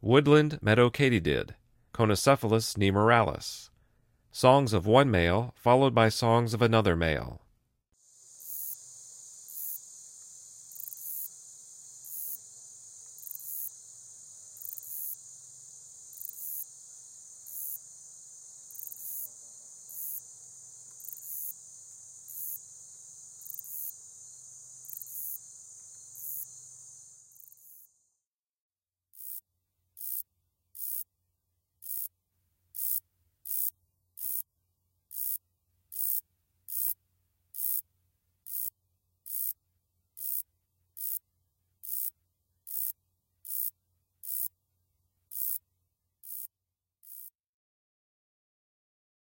woodland meadow katydid, Coniocephalus niemorales. Songs of one male followed by songs of another male.